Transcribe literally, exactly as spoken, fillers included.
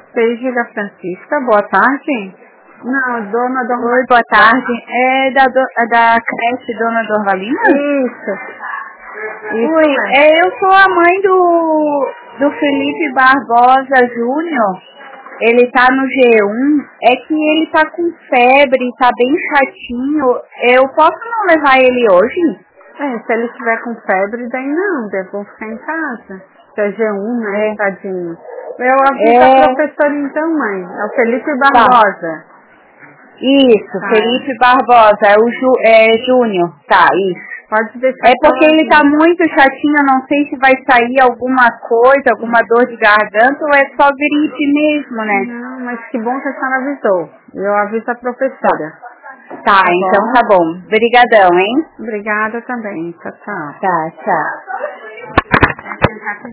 Seja Francisca, boa tarde. Não, dona Dorvalina. Oi, boa tarde. É da, do, é da creche Dona Dorvalina? Isso. Isso Oi, é. é, eu sou a mãe do, do Felipe Barbosa Júnior. Ele tá no G um. É que ele tá com febre, tá bem chatinho. Eu posso não levar ele hoje? É, se ele estiver com febre, daí não, devo ficar em casa. Que é G um, né, É. tadinho. Eu aviso É. a professora então, mãe. É o Felipe Tá. Barbosa. Isso, Tá. Felipe Barbosa, é o Ju, é, Júnior. Tá, isso. Pode deixar. É porque ele tá muito chatinho, eu não sei se vai sair alguma coisa, alguma dor de garganta ou é só gripe mesmo, né? Não, mas que bom que a senhora avisou. Eu aviso a professora. Tá, tá então bom? Tá bom. Obrigadão, hein? Obrigada também. Tchau, tchau. Tá, tchau.